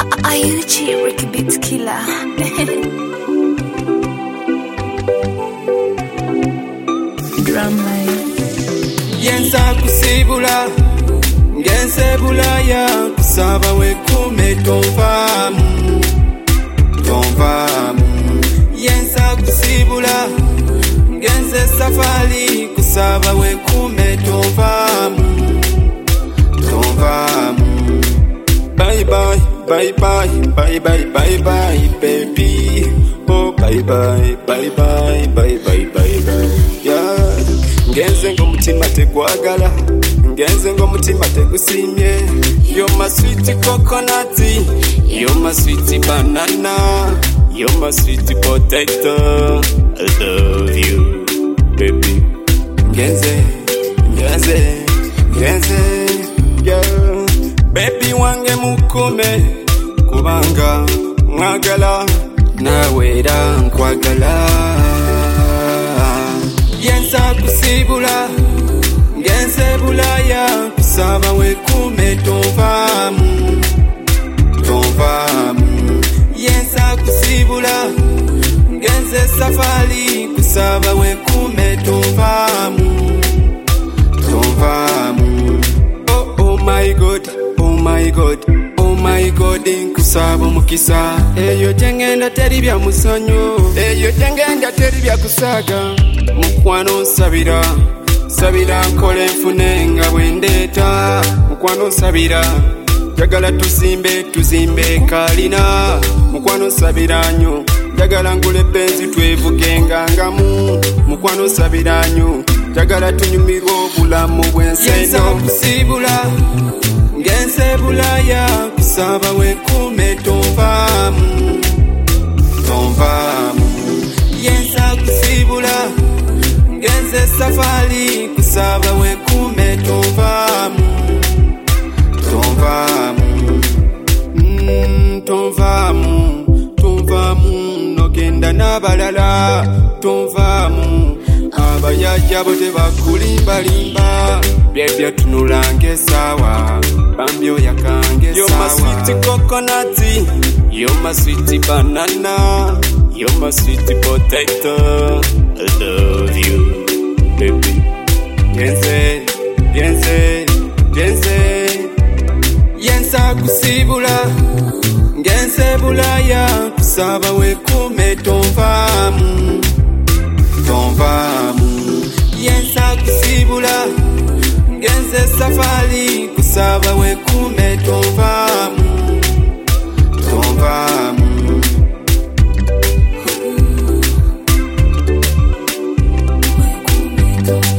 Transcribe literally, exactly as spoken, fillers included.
Ayuchi Ricky Beat Killer. Drama. Yenza kusibula ngenze bulaya kusaba wekume tonvamu tonvamu. Yenza kusibula ngenze safari kusaba wekume tonvamu tonvamu. Bye bye bye bye bye bye bye bye baby. Oh bye bye bye bye bye bye bye bye yeah. Ngenze ngo mutima tegwagala, ngenze ngo mutima tegusimye. You're my sweet coconut, you're my sweet banana, you're my sweet potato. I love you, baby. Ngenze, ngenze, ngenze, yeah. Baby wange mukume, kubanga mwagala, nawe era nkwagala. Yenza kusibula ngenze bulaya kusaba wekume tonvamu tonvamu. Yenza kusibula ngenze safari kusaba wekume tonvamu tonvamu. Oh oh my god, oh my god, oh my god, nkusaba mukisa. Eyo tengenda teri bya musanyo, eyo tengenda teri bya kusaga. Mukwano sabira, sabira nkole nfune nga bwendeta. Mukwano sabira, jagala tuzimbe tuzimbe kalina. Mukwano sabira nyo, jagala ngule benzi twevuge ngangamu. Mukwano sabira nyo, jagala tunyumirwe obulamu bw'enseno. Yenza kusibula ngenze bulaya kusaba wekume tonvamu tonvamu. Yenza kusibula ngenze safari kusaba wekume tonvamu tonvamu. Mm, tonvamu tonvamu nogenda n'abalala tonvamu. Abayajja bo tebakulimbalimba, byebya tunulange sawa bambyo yakange sawa. You're my sweet coconut, you're my sweet banana, you're my sweet potato. I love you, baby. Yenze, yenze, yenze. Yenza kusibula ngenze bulaya kusaba wekume tonvamu tonvamu. Yenza kusibula ngenze safari kusaba wekume tonvamu tonvamu. Go.